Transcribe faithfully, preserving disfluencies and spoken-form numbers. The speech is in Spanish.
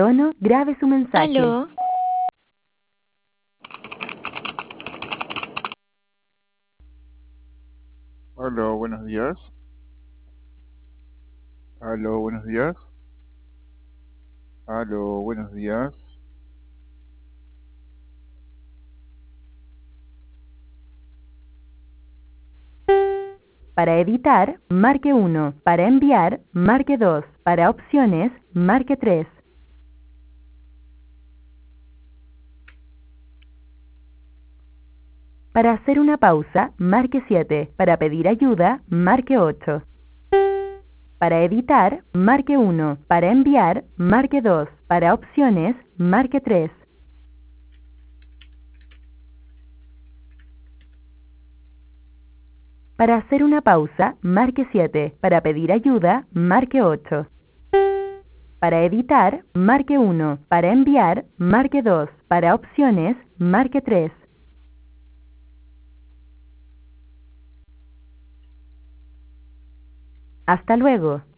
tono, grabe su mensaje. Aló. Aló, buenos días. Aló, buenos días. Aló, buenos días. Para editar, marque uno. Para enviar, marque dos. Para opciones, marque tres. Para hacer una pausa, marque siete. Para pedir ayuda, marque ocho. Para editar, marque uno. Para enviar, marque dos. Para opciones, marque tres. Para hacer una pausa, marque siete. Para pedir ayuda, marque ocho. Para editar, marque uno. Para enviar, marque dos. Para opciones, marque tres. Hasta luego.